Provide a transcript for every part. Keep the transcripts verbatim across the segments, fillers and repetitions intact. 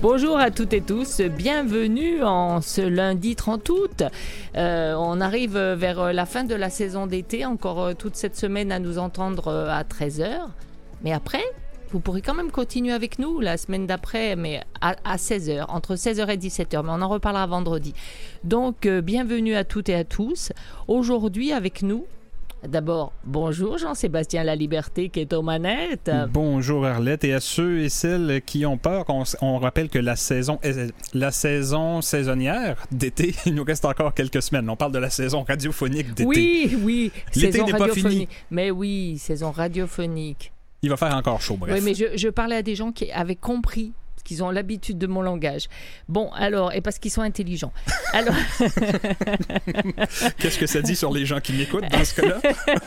Bonjour à toutes et tous, bienvenue en ce lundi trente août. Euh, on arrive vers la fin de la saison d'été, encore toute cette semaine à nous entendre à treize heures. Mais après, vous pourrez quand même continuer avec nous la semaine d'après, mais à, à seize heures, entre seize heures et dix-sept heures. Mais on en reparlera vendredi. Donc, euh, bienvenue à toutes et à tous. Aujourd'hui, avec nous, d'abord, bonjour Jean-Sébastien Laliberté qui est aux manettes. Bonjour Arlette, et à ceux et celles qui ont peur, on, on rappelle que la saison, la saison saisonnière d'été, il nous reste encore quelques semaines. On parle de la saison radiophonique d'été. Oui, oui, l'été saison n'est pas fini. Mais oui, saison radiophonique. Il va faire encore chaud, bref. Oui, mais je, je parlais à des gens qui avaient compris, parce qu'ils ont l'habitude de mon langage. Bon, alors, et parce qu'ils sont intelligents. Alors... Qu'est-ce que ça dit sur les gens qui m'écoutent dans ce cas-là?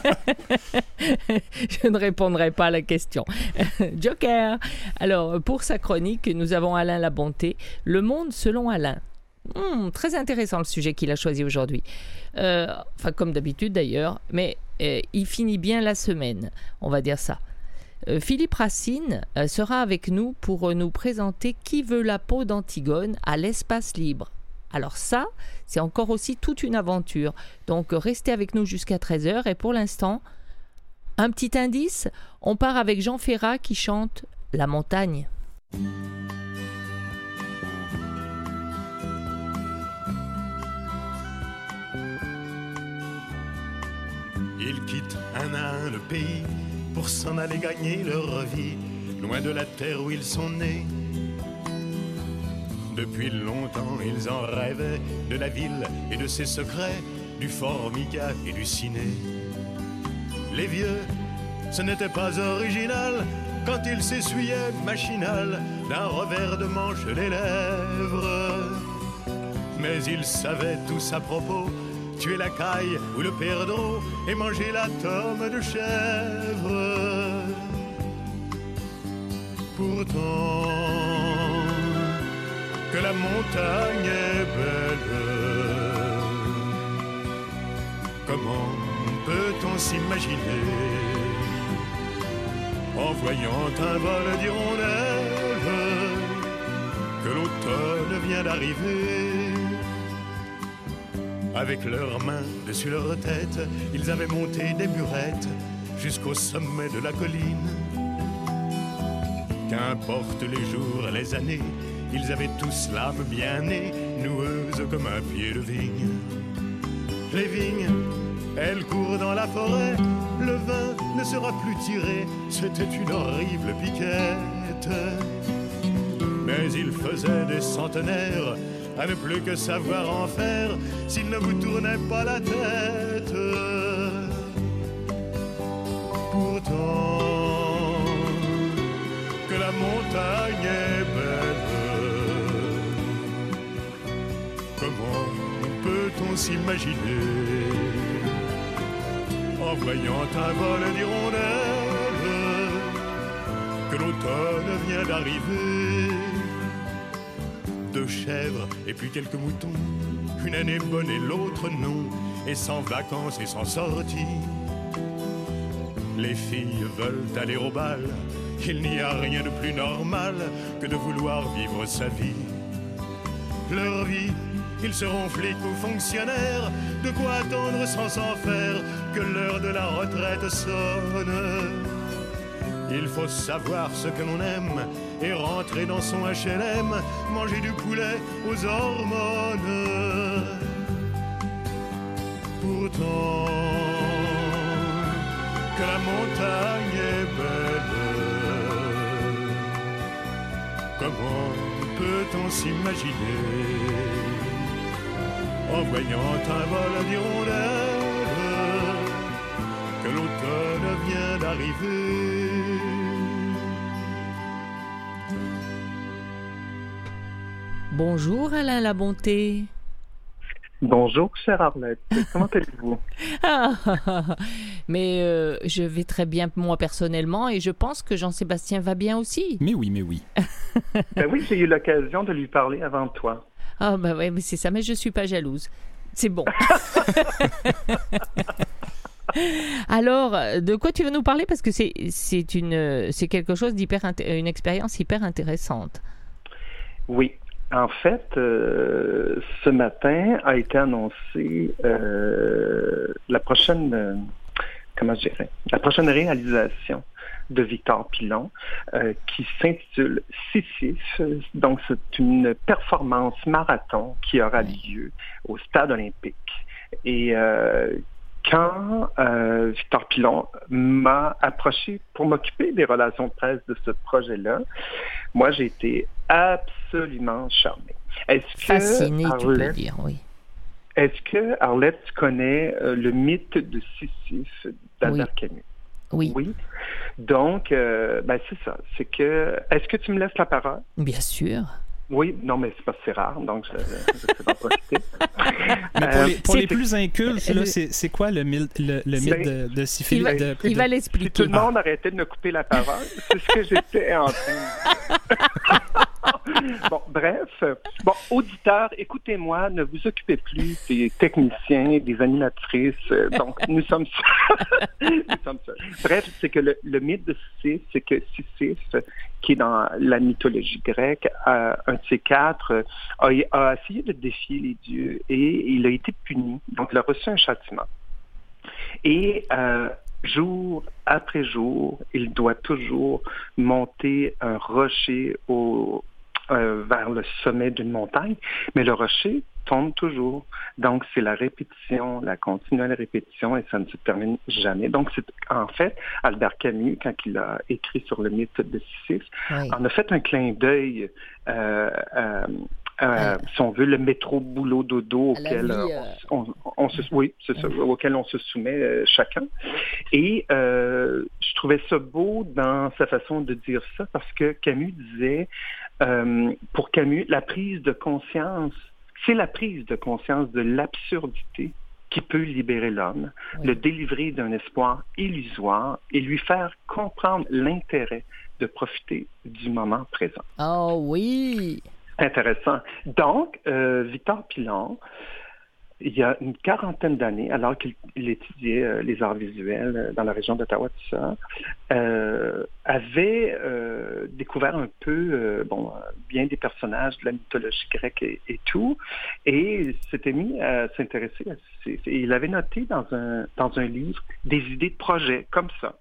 Je ne répondrai pas à la question. Joker. Alors, pour sa chronique, nous avons Alain Labonté, Le Monde selon Alain. Hum, très intéressant le sujet qu'il a choisi aujourd'hui. Euh, enfin, comme d'habitude d'ailleurs, mais euh, il finit bien la semaine, on va dire ça. Euh, Philippe Racine euh, sera avec nous pour euh, nous présenter Qui veut la peau d'Antigone à l'espace libre. Alors ça, c'est encore aussi toute une aventure. Donc euh, restez avec nous jusqu'à treize heures. Et pour l'instant, un petit indice, on part avec Jean Ferrat qui chante La montagne. Ils quittent un à un le pays pour s'en aller gagner leur vie, loin de la terre où ils sont nés. Depuis longtemps, ils en rêvaient de la ville et de ses secrets, du Formica et du ciné. Les vieux, ce n'était pas original quand ils s'essuyaient machinal d'un revers de manche les lèvres. Mais ils savaient tous à propos tuer la caille ou le perdreau et manger la tome de chèvre. Pourtant, que la montagne est belle, comment peut-on s'imaginer en voyant un vol d'hirondelles que l'automne vient d'arriver? Avec leurs mains dessus leur tête, ils avaient monté des burettes jusqu'au sommet de la colline. Qu'importe les jours, les années, ils avaient tous l'âme bien née, noueuse comme un pied de vigne. Les vignes, elles courent dans la forêt, le vin ne sera plus tiré, c'était une horrible piquette. Mais ils faisaient des centenaires à ne plus que savoir en faire s'il ne vous tournait pas la tête. Pourtant, que la montagne est belle, comment peut-on s'imaginer en voyant un vol d'hirondelles que l'automne vient d'arriver? Deux chèvres et puis quelques moutons, une année bonne et l'autre non, et sans vacances et sans sortie. Les filles veulent aller au bal, il n'y a rien de plus normal que de vouloir vivre sa vie. Leur vie, ils seront flics ou fonctionnaires, de quoi attendre sans s'en faire que l'heure de la retraite sonne. Il faut savoir ce que l'on aime et rentrer dans son H L M, manger du poulet aux hormones. Pourtant, que la montagne est belle, comment peut-on s'imaginer en voyant un vol d'hirondelles que l'automne vient d'arriver? Bonjour Alain Labonté. Bonjour chère Arlette, comment allez-vous? ah, Mais euh, je vais très bien moi personnellement et je pense que Jean-Sébastien va bien aussi. Mais oui, mais oui. Ben oui, j'ai eu l'occasion de lui parler avant toi. Ah ben ouais, mais c'est ça, mais je suis pas jalouse. C'est bon. Alors, de quoi tu veux nous parler? Parce que c'est, c'est, une, c'est quelque chose d'hyper, une expérience hyper intéressante. Oui. En fait, euh, ce matin a été annoncé euh, la prochaine, euh, comment je dirais, la prochaine réalisation de Victor Pilon, euh, qui s'intitule Sisyphe. Donc, c'est une performance marathon qui aura lieu au Stade olympique. Et euh, quand euh, Victor Pilon m'a approché pour m'occuper des relations de presse de ce projet-là, moi, j'ai été absolument charmé. Est-ce que Fasciné, Arlette, tu peux dire, oui. Est-ce que, Arlette, tu connais euh, le mythe de Sisyphe d'Albert Oui. Camus? Oui. Oui. Donc, euh, ben c'est ça. C'est que. Est-ce que tu me laisses la parole? Bien sûr. Oui, non, mais c'est parce que c'est rare, donc je, je vais en profiter. Mais pour les, pour c'est- les plus incultes, là, c'est, c'est quoi le, mythe- le, le mythe de, de syphilis? Il va, de- il de- va Si l'expliquer. tout le monde arrêtait de me couper la parole, c'est ce que j'étais en train de dire. Bon, bref. Bon, auditeurs, écoutez-moi, ne vous occupez plus des techniciens, des animatrices. euh, Donc, nous sommes seuls. Nous sommes seuls. Bref, c'est que le, le mythe de Sisyphe, c'est que Sisyphe, qui est dans la mythologie grecque, euh, un de ces quatre, euh, a, a essayé de défier les dieux et il a été puni. Donc, il a reçu un châtiment. Et euh, jour après jour, il doit toujours monter un rocher au, euh, vers le sommet d'une montagne, mais le rocher tombe toujours. Donc, c'est la répétition, la continuelle répétition, et ça ne se termine jamais. Donc, c'est en fait, Albert Camus, quand il a écrit sur le mythe de Sisyphe, Oui. en a fait un clin d'œil, euh, euh, euh, si on veut, le métro boulot dodo À la auquel vie, euh, euh, on, on se, oui, c'est ça, auquel on se soumet euh, chacun. Et euh, je trouvais ça beau dans sa façon de dire ça parce que Camus disait, euh, pour Camus, la prise de conscience, c'est la prise de conscience de l'absurdité qui peut libérer l'homme, Oui. le délivrer d'un espoir illusoire et lui faire comprendre l'intérêt de profiter du moment présent. Oh oui. Intéressant. Donc, euh, Victor Pilon, il y a une quarantaine d'années, alors qu'il il étudiait euh, les arts visuels euh, dans la région d'Ottawa, tout ça, euh, avait euh, découvert un peu, euh, bon, euh, bien des personnages de la mythologie grecque et, et tout, et s'était mis à s'intéresser à ces, il avait noté dans un, dans un livre des idées de projets comme ça.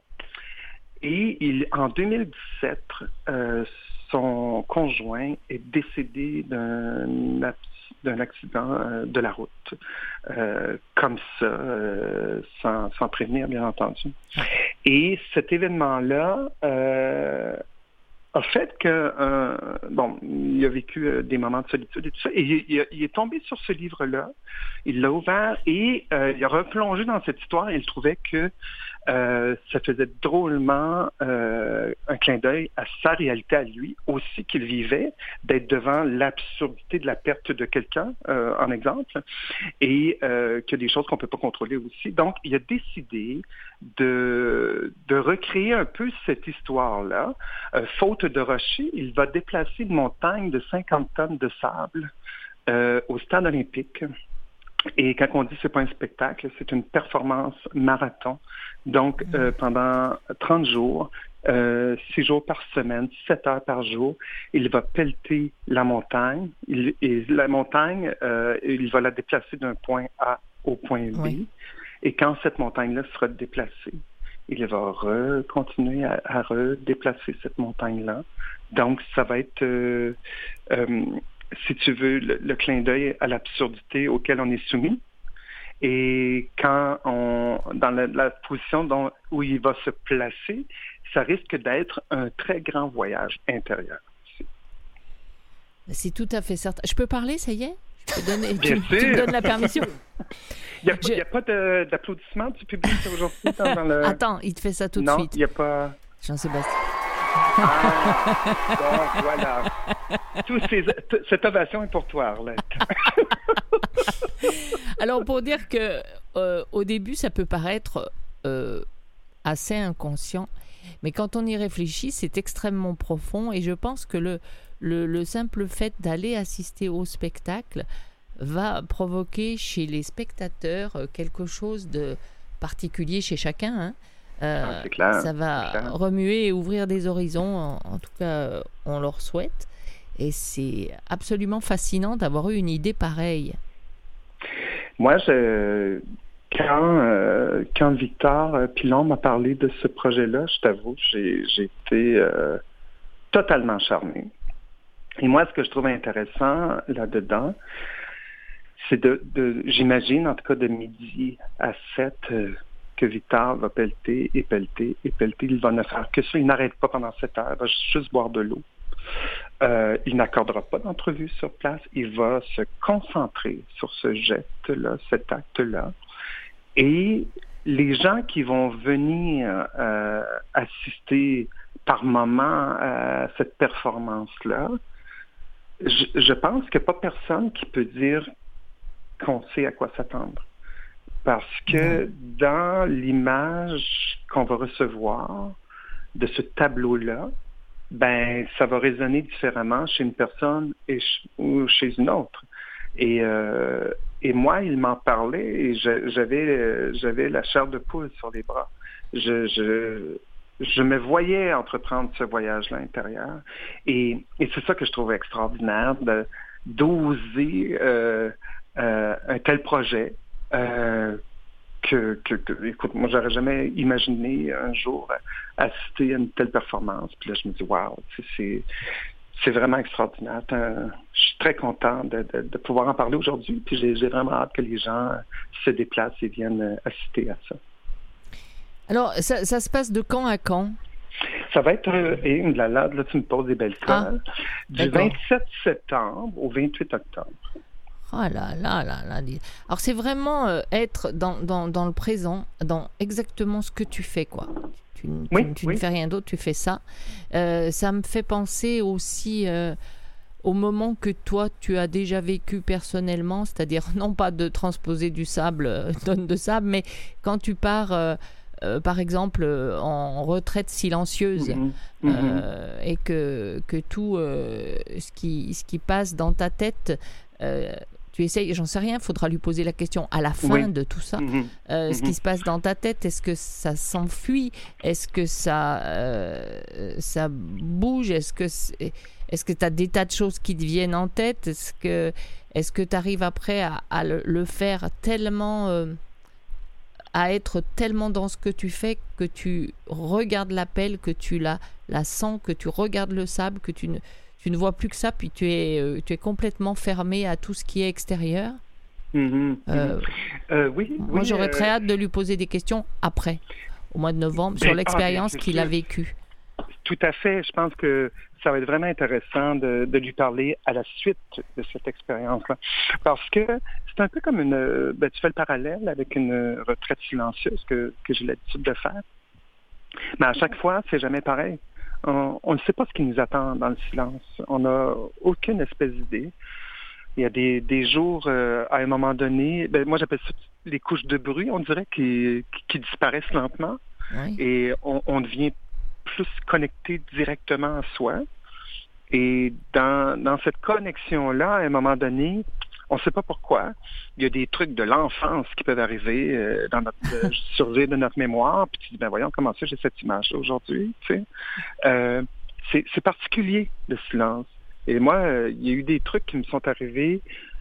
Et il, en deux mille dix-sept, euh, son conjoint est décédé d'un, d'un accident euh, de la route, euh, comme ça, euh, sans, sans prévenir, bien entendu. Et cet événement-là euh, a fait que, euh, bon, il a vécu euh, des moments de solitude et tout ça, et il, il, il est tombé sur ce livre-là, il l'a ouvert et euh, il a replongé dans cette histoire et il trouvait que Euh, ça faisait drôlement euh, un clin d'œil à sa réalité à lui, aussi qu'il vivait, d'être devant l'absurdité de la perte de quelqu'un, euh, en exemple, et euh, qu'il y a des choses qu'on ne peut pas contrôler aussi. Donc, il a décidé de, de recréer un peu cette histoire-là. Euh, faute de rocher, il va déplacer une montagne de cinquante tonnes de sable euh, au Stade olympique. Et quand on dit que ce n'est pas un spectacle, c'est une performance marathon. Donc, euh, pendant trente jours, euh, six jours par semaine, sept heures par jour, il va pelleter la montagne. Il, et la montagne, euh, il va la déplacer d'un point A au point B. Oui. Et quand cette montagne-là sera déplacée, il va re- continuer à, à redéplacer cette montagne-là. Donc, ça va être... Euh, euh, si tu veux, le, le clin d'œil à l'absurdité auquel on est soumis. Et quand on, dans la, la position dont, où il va se placer, ça risque d'être un très grand voyage intérieur. C'est tout à fait certain. Je peux parler, ça y est? Je peux donner, Bien tu, tu sûr. me donnes la permission? Il n'y a, Je- il y a pas de, d'applaudissements du public aujourd'hui dans, dans le... Attends, il te fait ça tout de non, suite. il n'y a pas... Jean-Sébastien. Ah, bon, voilà. Tous ces, t- cette ovation est pour toi, Arlette. Alors, pour dire que euh, au début, ça peut paraître euh, assez inconscient, mais quand on y réfléchit, c'est extrêmement profond. Et je pense que le, le, le simple fait d'aller assister au spectacle va provoquer chez les spectateurs euh, quelque chose de particulier chez chacun. Hein. Euh, Ah, c'est clair, ça va c'est clair. remuer et ouvrir des horizons. En, en tout cas, euh, on leur souhaite. et c'est absolument fascinant d'avoir eu une idée pareille. Moi, je, quand, euh, quand Victor Pilon m'a parlé de ce projet-là, je t'avoue, j'ai, j'ai été euh, totalement charmé. Et moi, ce que je trouve intéressant là-dedans, c'est de, de j'imagine, en tout cas de midi à sept, euh, que Victor va pelleter et pelleter et pelleter. Il va ne faire que ça. Il n'arrête pas pendant sept heures. Il va juste boire de l'eau. Euh, il n'accordera pas d'entrevue sur place. Il va se concentrer sur ce geste-là, cet acte-là. Et les gens qui vont venir euh, assister par moment à cette performance-là, je, je pense qu'il n'y a pas personne qui peut dire qu'on sait à quoi s'attendre. Parce que dans l'image qu'on va recevoir de ce tableau-là, ben ça va résonner différemment chez une personne et ch- ou chez une autre. Et, euh, et moi, il m'en parlait et je, j'avais, euh, j'avais la chair de poule sur les bras. Je, je, je me voyais entreprendre ce voyage-là intérieur. Et, et c'est ça que je trouve extraordinaire, de, d'oser euh, euh, un tel projet. Euh, que, que, que, écoute, moi, j'aurais jamais imaginé un jour assister à une telle performance. Puis là, je me dis, waouh, c'est, c'est vraiment extraordinaire. Un, je suis très content de, de, de pouvoir en parler aujourd'hui. Puis j'ai, j'ai vraiment hâte que les gens se déplacent et viennent assister à ça. Alors, ça, ça se passe de quand à quand? Ça va être, et là, là, là, tu me poses des belles colles, ah, du vingt-sept septembre au vingt-huit octobre. Oh là là là là. Alors c'est vraiment euh, être dans, dans, dans le présent, dans exactement ce que tu fais, quoi. Tu, oui, tu, tu oui. ne fais rien d'autre, tu fais ça. Euh, ça me fait penser aussi euh, au moment que toi tu as déjà vécu personnellement, c'est-à-dire non pas de transposer du sable, euh, tonne de sable, mais quand tu pars euh, euh, par exemple euh, en retraite silencieuse mm-hmm. Euh, et que, que tout euh, ce, qui, ce qui passe dans ta tête, euh, tu essayes, j'en sais rien, il faudra lui poser la question à la fin oui. de tout ça. Mm-hmm. Euh, mm-hmm. Ce qui se passe dans ta tête, est-ce que ça s'enfuit? Est-ce que ça, euh, ça bouge? Est-ce que est-ce que tu as des tas de choses qui te viennent en tête? Est-ce que est-ce que tu arrives après à, à le, le faire tellement... Euh, à être tellement dans ce que tu fais que tu regardes la pelle, que tu la, la sens, que tu regardes le sable, que tu ne, tu ne vois plus que ça, puis tu es, euh, tu es complètement fermé à tout ce qui est extérieur. Mm-hmm. Euh, euh, oui, moi, oui, j'aurais euh... très hâte de lui poser des questions après, au mois de novembre, ben, sur l'expérience ah, qu'il a vécue. Tout à fait. Je pense que ça va être vraiment intéressant de, de lui parler à la suite de cette expérience-là. Parce que c'est un peu comme une... Ben, tu fais le parallèle avec une retraite silencieuse que, que j'ai l'habitude de faire. Mais à chaque fois, c'est jamais pareil. On, on ne sait pas ce qui nous attend dans le silence. On n'a aucune espèce d'idée. Il y a des, des jours, euh, à un moment donné, ben, moi j'appelle ça les couches de bruit, on dirait, qui, qui, qui disparaissent lentement. Oui. Et on, on devient plus connecté directement à soi. Et dans, dans cette connexion-là, à un moment donné, on ne sait pas pourquoi, il y a des trucs de l'enfance qui peuvent arriver euh, dans notre euh, survie de notre mémoire, puis tu dis, ben voyons, comment ça, j'ai cette image-là aujourd'hui, tu sais. Euh, c'est, c'est particulier, le silence. Et moi, euh, il y a eu des trucs qui me sont arrivés,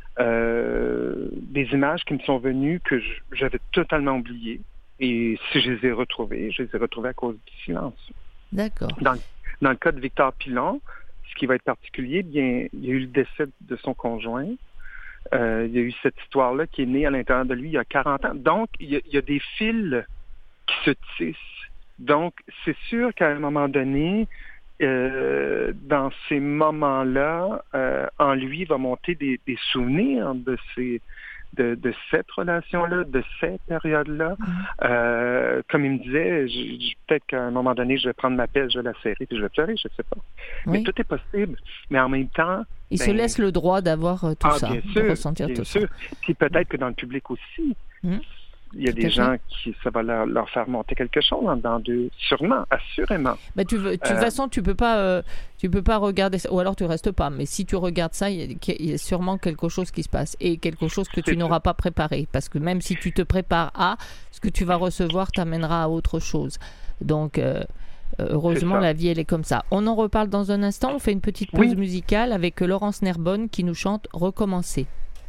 euh, des images qui me sont venues que je, j'avais totalement oubliées. Et si je les ai retrouvées, je les ai retrouvées à cause du silence. D'accord. Dans, dans le cas de Victor Pilon, ce qui va être particulier, bien, il y a eu le décès de son conjoint. Euh, il y a eu cette histoire-là qui est née à l'intérieur de lui il y a quarante ans. Donc, il y a, il y a des fils qui se tissent. Donc, c'est sûr qu'à un moment donné, euh, dans ces moments-là, euh, en lui va monter des, des souvenirs de ces... De, de cette relation-là, de cette période-là. Mm. Euh, comme il me disait, je, je, peut-être qu'à un moment donné, je vais prendre ma pelle, je vais la serrer, puis je vais pleurer, je ne sais pas. Oui. Mais tout est possible. Mais en même temps... Il ben, se laisse le droit d'avoir euh, tout ah, ça, bien de sûr, ressentir bien tout sûr. ça. Puis peut-être que dans le public aussi, mm. il y a tout des gens qui, ça va leur, leur faire monter quelque chose en dedans d'eux. Sûrement, assurément. Ben, tu veux, de toute euh, façon, tu ne peux, euh, peux pas regarder ça, ou alors tu ne restes pas. Mais si tu regardes ça, il y, y a sûrement quelque chose qui se passe. Et quelque chose que tu n'auras pas préparé. Parce que même si tu te prépares à, ce que tu vas recevoir t'amènera à autre chose. Donc, euh, Euh, heureusement, la vie, elle est comme ça. On en reparle dans un instant. On fait une petite pause Oui. musicale avec Laurence Nerbonne qui nous chante « Recommencer ».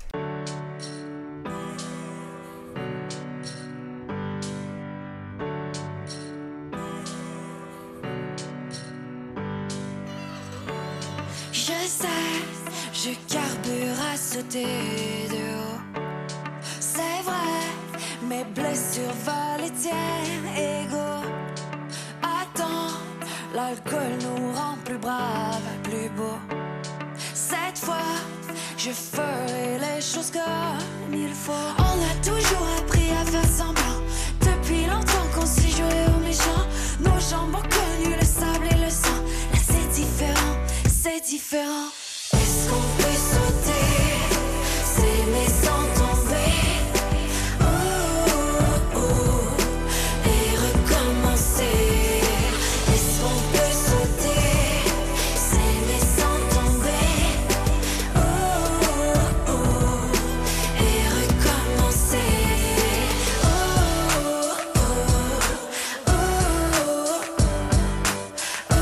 Je sais, je carbure à sauter de haut. C'est vrai, mes blessures valent les tiens égaux. Attends, l'alcool nous rend plus braves, plus beaux. Cette fois, je ferai les choses comme il faut. On a toujours appris à faire semblant. Depuis longtemps qu'on s'y jouait aux méchants. Nos jambes ont connu le sable et le sang. Là c'est différent, c'est différent. Est-ce qu'on peut sauter, s'aimer sans tomber, oh, oh, oh, et recommencer? Est-ce qu'on peut sauter, s'aimer sans tomber, oh, oh, oh, et recommencer? Oh, oh, oh, oh, oh,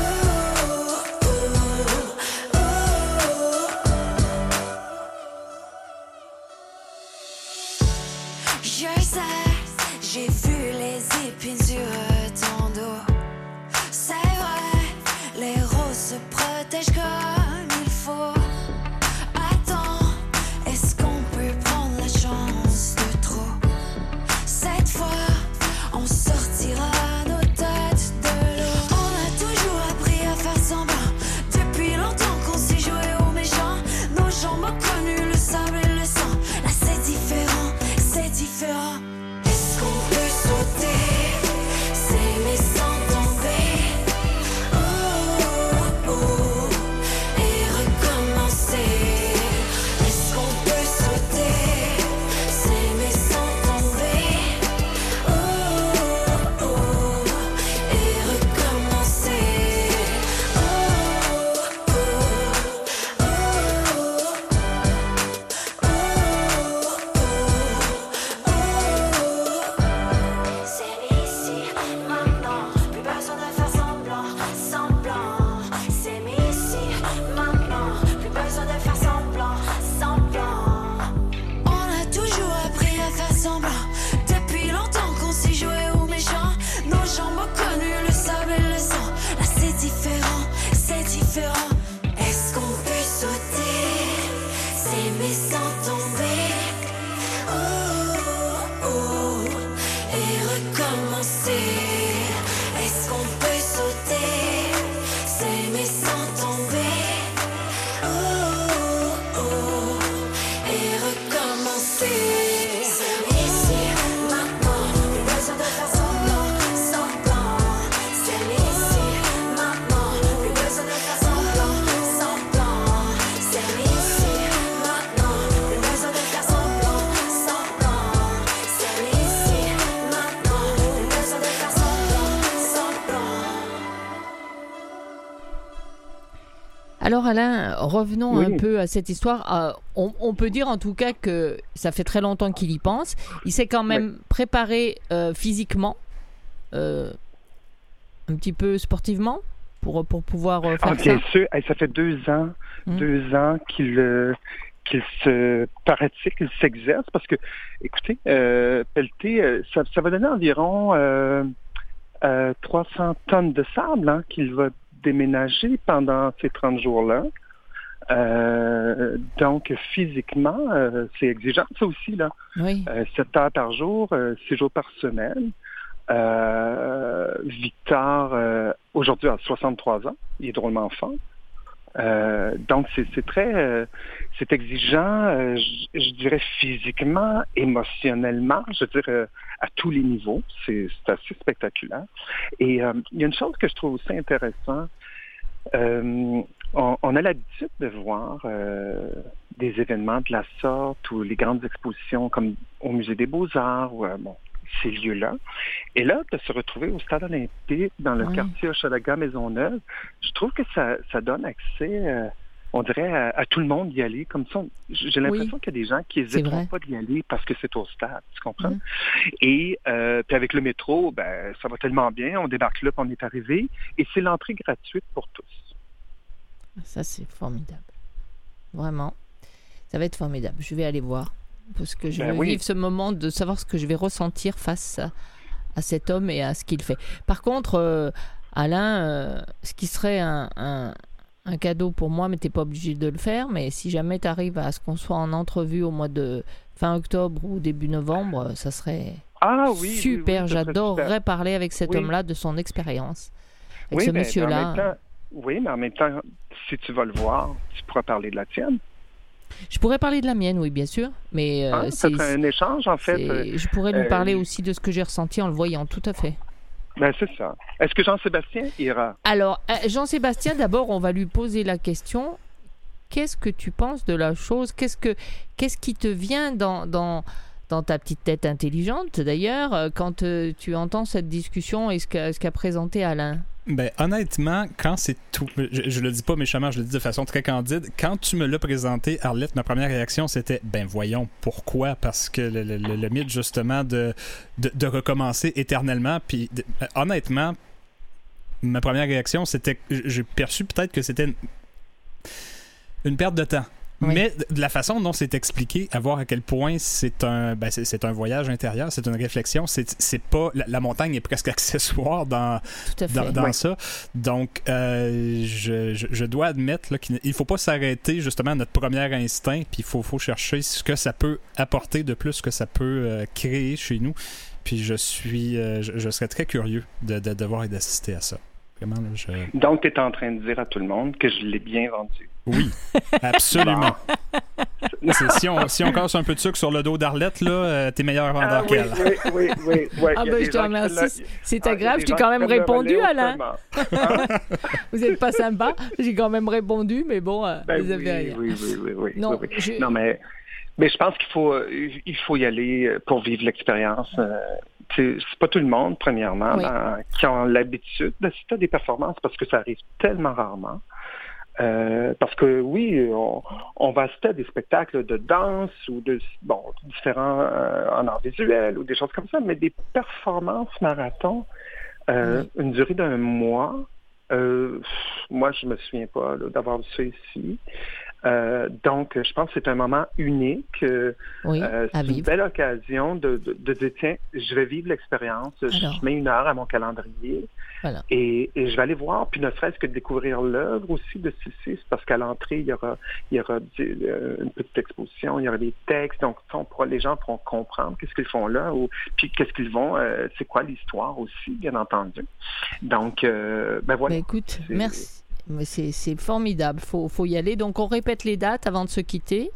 je sais, j'ai vu les épines sur ton dos. C'est vrai, les roses se protègent comme il faut. Attends, est-ce qu'on peut prendre la chance de trop? Cette fois, on sortira nos têtes de l'eau. On a toujours appris à faire semblant. Depuis longtemps qu'on s'y jouait aux méchants. Nos jambes ont connu le sable et le sang. Là c'est différent, c'est différent. Est-ce qu'on peut sauter, s'aimer sans tomber, oh, oh, oh, et recommencer? Est-ce qu'on peut sauter, s'aimer sans tomber, oh, oh, oh, et recommencer? Oh, oh, oh, oh, c'est ici, maintenant, plus besoin de faire semblant, semblant. C'est ici, maintenant, plus besoin de faire semblant, semblant. On a toujours appris à faire semblant. Depuis longtemps qu'on s'y jouait aux méchants. Nos jambes ont connu le sable et le sang. Là c'est différent, c'est différent. Est-ce qu'on peut sauter, s'aimer sans tomber, oh, oh, et recommencer? Est-ce qu'on peut sauter, s'aimer sans tomber, oh, oh, et recommencer? C'est ici, maintenant, plus besoin de faire semblant, semblant. C'est ici, maintenant, plus besoin de faire semblant, semblant. C'est ici, maintenant, plus besoin de faire semblant, semblant. C'est ici, maintenant, plus besoin de faire semblant, semblant. Alors Alain, revenons Oui. un peu à cette histoire. Euh, on, on peut dire en tout cas que ça fait très longtemps qu'il y pense. Il s'est quand même préparé euh, physiquement, euh, un petit peu sportivement, pour, pour pouvoir euh, faire Ah, ça. bien sûr, Hey, ça fait deux ans, Mm. deux ans qu'il euh, qu'il se pratique, qu'il s'exerce, parce que, écoutez, euh, pelleter, euh, ça, ça va donner environ euh, euh, trois cents tonnes de sable hein, qu'il va déménager pendant ces trente jours-là. Euh, donc, physiquement, euh, c'est exigeant, ça aussi, là. Oui. Euh, sept heures par jour, euh, six jours par semaine. Euh, Victor, euh, aujourd'hui, a soixante-trois ans. Il est drôlement fort. Euh, donc, c'est, c'est très... euh, c'est exigeant, euh, je, je dirais physiquement, émotionnellement, je veux dire, euh, à tous les niveaux. C'est, c'est assez spectaculaire. Et euh, il y a une chose que je trouve aussi intéressante. Euh, on, on a l'habitude de voir euh, des événements de la sorte ou les grandes expositions comme au Musée des Beaux-Arts ou euh, bon, ces lieux-là. Et là, de se retrouver au Stade olympique, dans le Oui. quartier Hochelaga Maisonneuve, je trouve que ça, ça donne accès euh, on dirait à, à tout le monde d'y aller. Comme ça, j'ai l'impression Oui. qu'il y a des gens qui C'est n'hésiteront vrai. pas d'y aller parce que c'est au stade, tu comprends? Mhm. Et euh, puis avec le métro, ben, ça va tellement bien. On débarque là, puis on est arrivé. Et c'est l'entrée gratuite pour tous. Ça, c'est formidable. Vraiment. Ça va être formidable. Je vais aller voir. Parce que je Ben veux oui. vivre ce moment de savoir ce que je vais ressentir face à, à cet homme et à ce qu'il fait. Par contre, euh, Alain, euh, ce qui serait un, un, un cadeau pour moi, mais tu n'es pas obligé de le faire, mais si jamais tu arrives à ce qu'on soit en entrevue au mois de fin octobre ou début novembre, ça serait Ah oui, oui, super. oui, ça serait J'adorerais super. parler avec cet Oui. homme-là de son expérience. Avec Oui, ce ben, monsieur-là. mais en même temps- oui, mais en même temps, si tu vas le voir, tu pourras parler de la tienne. Je pourrais parler de la mienne, oui, bien sûr. Mais euh, Hein? Ça c'est- serait un échange, en fait. c'est- euh, je pourrais lui euh, parler aussi de ce que j'ai ressenti en le voyant, tout à fait. Ben, c'est ça. Est-ce que Jean-Sébastien ira? Alors, euh, Jean-Sébastien, d'abord, on va lui poser la question. Qu'est-ce que tu penses de la chose? Qu'est-ce que, qu'est-ce qui te vient dans, dans, dans ta petite tête intelligente, d'ailleurs, euh, quand euh, tu entends cette discussion et ce qu'a, ce qu'a présenté Alain? Ben, honnêtement, quand c'est tout. Je, je le dis pas méchamment, je le dis de façon très candide. Quand tu me l'as présenté, Arlette, ma première réaction, c'était ben voyons, pourquoi? Parce que le, le, le mythe, justement, de, de, de recommencer éternellement. Puis, de- honnêtement, ma première réaction, c'était. J'ai perçu peut-être que c'était une, une perte de temps. Oui. Mais de la façon dont c'est expliqué, à voir à quel point c'est un, ben c'est, c'est un voyage intérieur, c'est une réflexion, c'est, c'est pas la, la montagne est presque accessoire dans Tout à fait. dans, dans Oui. ça. Donc, euh, je, je, je dois admettre là, qu'il ne faut pas s'arrêter justement à notre premier instinct, puis il faut, faut chercher ce que ça peut apporter de plus, ce que ça peut euh, créer chez nous. Puis je suis, euh, je, je serais très curieux de, de, de voir et d'assister à ça. Vraiment, là, je... Donc, tu es en train de dire à tout le monde que je l'ai bien vendu. Oui, absolument. C'est- si, on, si on casse un peu de sucre sur le dos d'Arlette, là, euh, t'es meilleur vendeur Ah, oui, qu'elle. oui, oui, oui, oui. Ah Il y a ben, des je te gens qui remercie. prennent C'est le- agréable. Ah, il y Je t'ai a des quand gens même qui prennent le répondu, relais Alain. autrement. Hein? Vous n'êtes pas sympa. J'ai quand même répondu, mais bon, euh, Ben vous avez oui, rien. oui, oui, oui, oui, Non, oui, oui. je- Non, mais, mais je pense qu'il faut, euh, il faut y aller euh, pour vivre l'expérience. Euh, c'est c'est pas tout le monde, premièrement, Oui. dans- qui ont l'habitude d'assister à des performances parce que ça arrive tellement rarement. Euh, parce que oui, on, on va assister à des spectacles de danse ou de bon différents euh, en art visuel ou des choses comme ça, mais des performances marathon, euh, Oui. une durée d'un mois. Euh, moi, je me souviens pas là, d'avoir vu ça ici. Euh, donc, je pense que c'est un moment unique. Euh, Oui, euh, à c'est une vivre. belle occasion de, de, de dire, tiens, je vais vivre l'expérience. Alors. Je mets une heure à mon calendrier. Voilà. Et, et je vais aller voir, puis ne serait-ce que de découvrir l'œuvre aussi de Sissi, parce qu'à l'entrée, il y aura, il y aura des- euh, une petite exposition, il y aura des textes, donc on pourra, les gens pourront comprendre qu'est-ce qu'ils font là, ou puis qu'est-ce qu'ils vont, euh, c'est quoi l'histoire aussi, bien entendu. Donc, euh, ben voilà. Ben, écoute, C'est- merci. Mais C'est, c'est formidable. Il faut, faut y aller. Donc, on répète les dates avant de se quitter.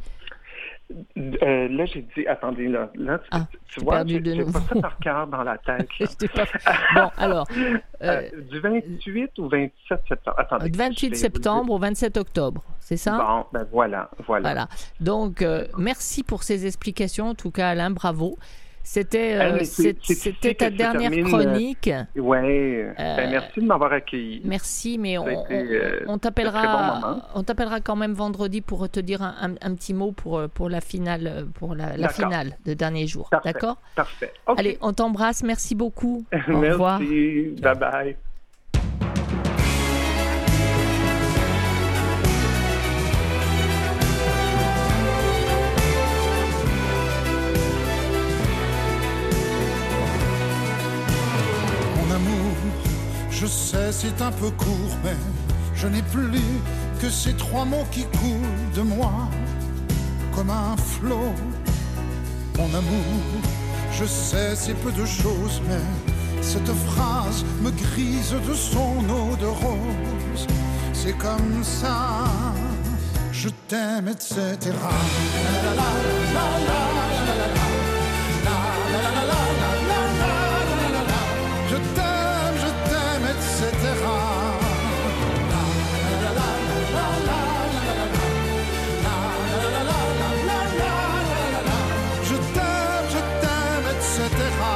Euh, là, j'ai dit, attendez, là, là tu, Ah, tu j'ai vois, perdu j'ai, de j'ai nouveau. pas ça par cœur dans la tête. là. Je t'ai pas- Bon, alors, Euh, euh, du vingt-huit au vingt-sept septembre. Attendez, du je vingt-huit vais vous septembre au vingt-sept octobre, c'est dire. ça? Bon, ben voilà, voilà. Voilà. Donc, euh, merci pour ces explications. En tout cas, Alain, bravo. C'était, Ah, euh, mais c'est- c'est- c'est ici c'était ta que se dernière termine, chronique. Oui, Euh, ben, merci de m'avoir accueilli. Merci, mais on, Ça a été, euh, on- on un très t'appellera, bon moment. on t'appellera quand même vendredi pour te dire un, un- un petit mot pour, pour la finale, pour la, la D'accord. finale de dernier jour. Parfait. D'accord? Parfait. OK. Allez, on t'embrasse. Merci beaucoup. Au Merci. revoir. Bye-bye. Mon amour, je sais c'est un peu court, mais je n'ai plus que ces trois mots qui coulent de moi comme un flot. Mon amour, je sais c'est peu de choses, mais cette phrase me grise de son eau de rose. C'est comme ça, je t'aime, et cetera. Je t'aime, je t'aime, et cetera. Je t'aime, je t'aime, et cetera.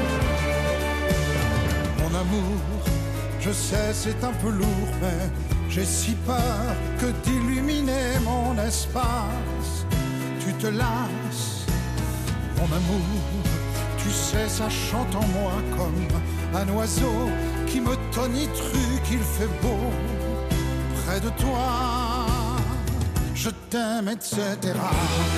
Mon amour, je sais c'est un peu lourd, mais J'ai si peur que d'illuminer mon espace, tu te lasses, mon amour. Tu sais, ça chante en moi comme un oiseau qui me tonitruque qu'il fait beau près de toi. Je t'aime, et cetera.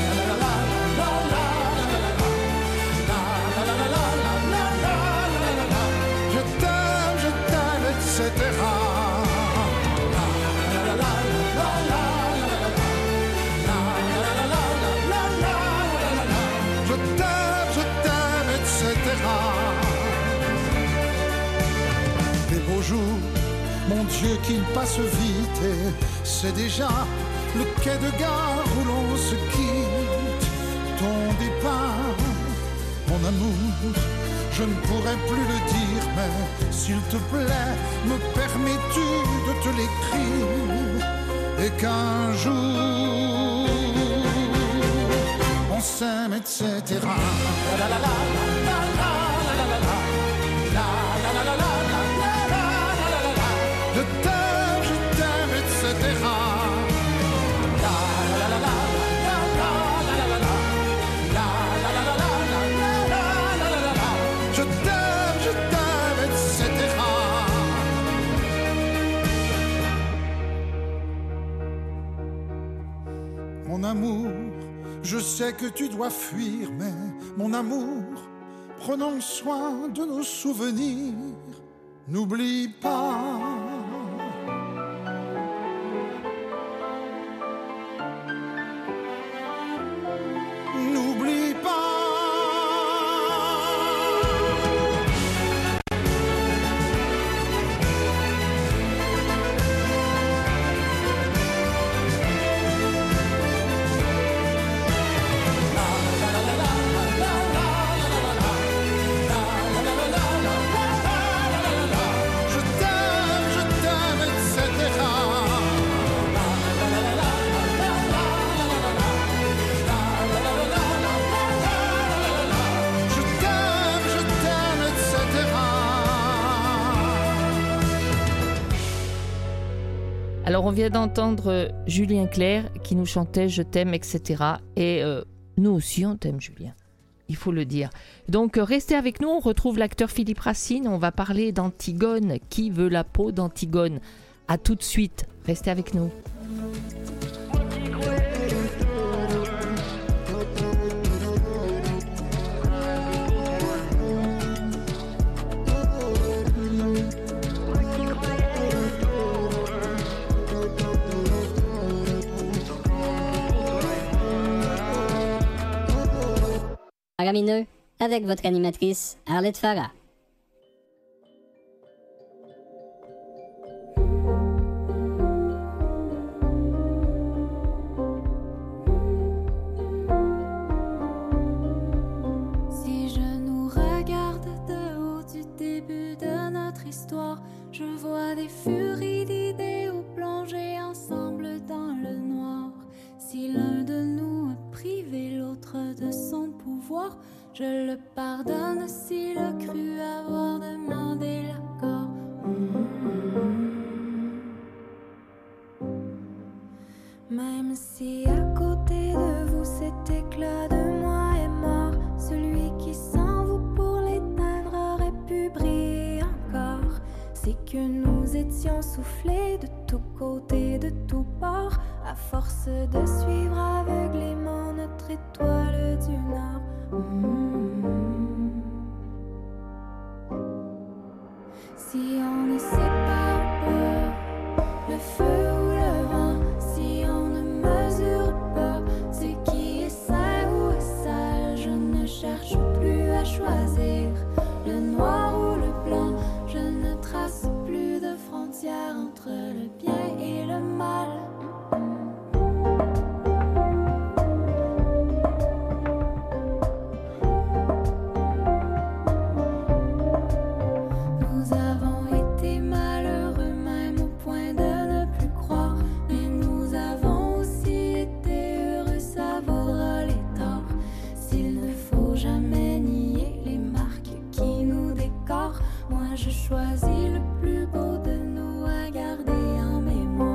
Je t'aime, je t'aime, et cetera. Je t'aime, je t'aime, et cetera. Les beaux jours, mon Dieu, qu'ils passent vite, et c'est déjà le quai de gare où l'on se quitte. Ton départ, mon amour, je ne pourrais plus le dire, mais s'il te plaît, me permets-tu de te l'écrire, et qu'un jour on s'aime, et cetera. La la la la la la la la la la la la la la. Je t'aime, je t'aime, et cetera. La la la la la la la la la la la la la la la. Je t'aime, je t'aime, et cetera. Mon amour, je sais que tu dois fuir, mais mon amour, prenons soin de nos souvenirs. N'oublie pas. N'oublie pas. Je t'aime, je t'aime, et cetera. Je t'aime, je t'aime, et cetera. Alors, on vient d'entendre euh, Julien Clerc qui nous chantait « Je t'aime », et cetera. Et euh, nous aussi, on t'aime, Julien. Il faut le dire. Donc, euh, restez avec nous. On retrouve l'acteur Philippe Racine. On va parler d'Antigone. Qui veut la peau d'Antigone? À tout de suite. Restez avec nous. Faramineux, avec votre animatrice Arlette Farah. Si je nous regarde de haut du début de notre histoire, je vois des furies d'idéaux plongés ensemble dans le noir. Si l'un de nous a privé l'autre de son pouvoir, je le pardonne s'il a cru avoir demandé l'accord. Même si à côté de vous cet éclat de moi est mort, celui qui sans vous pour l'éteindre aurait pu briller encore. C'est que nous étions soufflés de tous côtés, de tous bords, à force de suivre aveuglément notre étoile du Nord. Mmh. Si on ne sépare pas le feu ou le vent, si on ne mesure pas ce qui est sain ou est sale, je ne cherche plus à choisir le noir ou le blanc, je ne trace plus de frontières entre le bien et le mal. Nous avons été malheureux même au point de ne plus croire, mais nous avons aussi été heureux, ça vaudra les torts. S'il ne faut jamais nier les marques qui nous décorent, moi je choisis le plus beau de nous à garder en mémoire.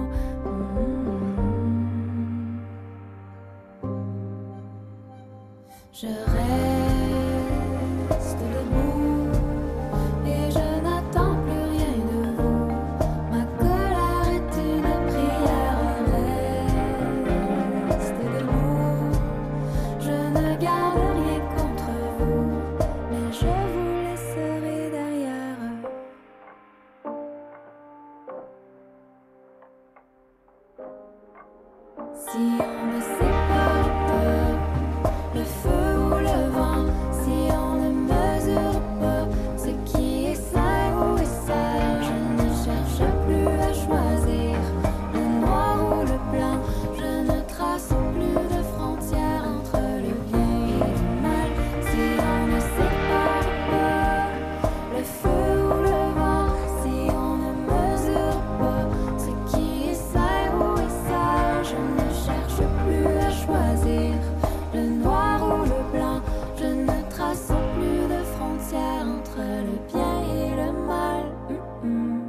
entre le bien et le mal. Mm-mm.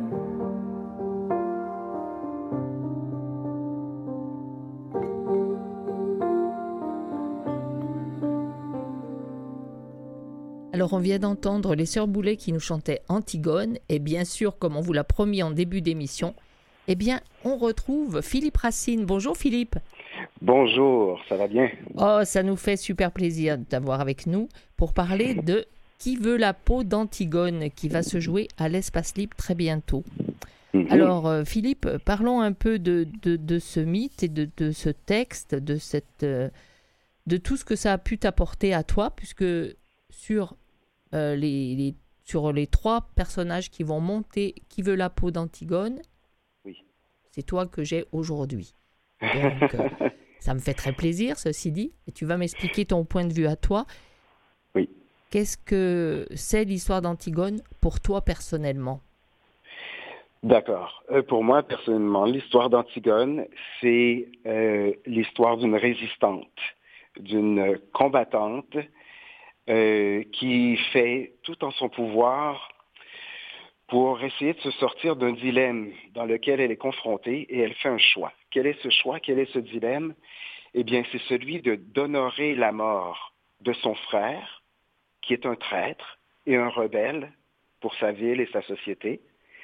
Alors on vient d'entendre les Sœurs Boulay qui nous chantaient Antigone et bien sûr, comme on vous l'a promis en début d'émission, eh bien on retrouve Philippe Racine. Bonjour Philippe. Bonjour, ça va bien? Oh, ça nous fait super plaisir de t'avoir avec nous pour parler de Qui veut la peau d'Antigone qui va se jouer à l'Espace Libre très bientôt. Mm-hmm. Alors euh, Philippe, parlons un peu de, de, de ce mythe et de, de ce texte, de, cette, euh, de tout ce que ça a pu t'apporter à toi, puisque sur, euh, les, les, sur les trois personnages qui vont monter Qui veut la peau d'Antigone, oui. C'est toi que j'ai aujourd'hui. Donc, euh, ça me fait très plaisir, ceci dit. Et tu vas m'expliquer ton point de vue à toi. Oui. Qu'est-ce que c'est l'histoire d'Antigone pour toi personnellement? D'accord. Euh, pour moi, personnellement, l'histoire d'Antigone, c'est euh, l'histoire d'une résistante, d'une combattante euh, qui fait tout en son pouvoir pour essayer de se sortir d'un dilemme dans lequel elle est confrontée et elle fait un choix. Quel est ce choix? Quel est ce dilemme? Eh bien, c'est celui de d'honorer la mort de son frère, qui est un traître et un rebelle pour sa ville et sa société,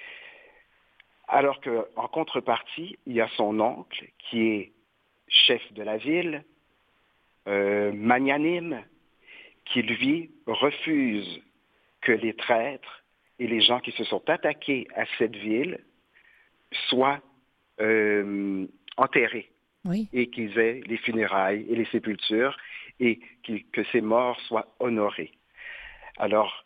alors qu'en contrepartie, il y a son oncle qui est chef de la ville, euh, magnanime, qui lui refuse que les traîtres et les gens qui se sont attaqués à cette ville soient euh, enterrés. Oui. Et qu'ils aient les funérailles et les sépultures et que ces morts soient honorés. Alors,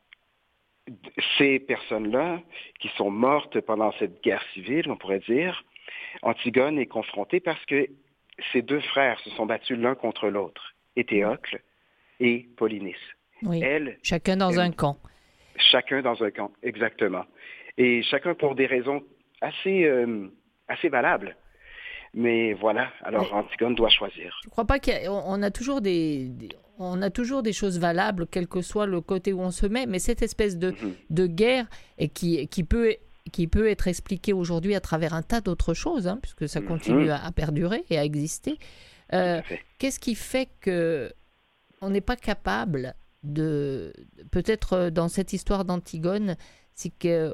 ces personnes-là qui sont mortes pendant cette guerre civile, on pourrait dire, Antigone est confrontée parce que ses deux frères se sont battus l'un contre l'autre, Éthéocle et Polynice. Oui, Elle, chacun dans elle, un camp. Chacun dans un camp, exactement. Et chacun pour des raisons assez, euh, assez valables. Mais voilà, alors Mais, Antigone doit choisir. Je ne crois pas qu'on a toujours des, des, on a toujours des choses valables, quel que soit le côté où on se met, mais cette espèce de, mm-hmm. de guerre et qui, qui, peut, qui peut être expliquée aujourd'hui à travers un tas d'autres choses, hein, puisque ça continue mm-hmm. à, à perdurer et à exister. Euh, qu'est-ce qui fait qu'on n'est pas capable de... Peut-être dans cette histoire d'Antigone, c'est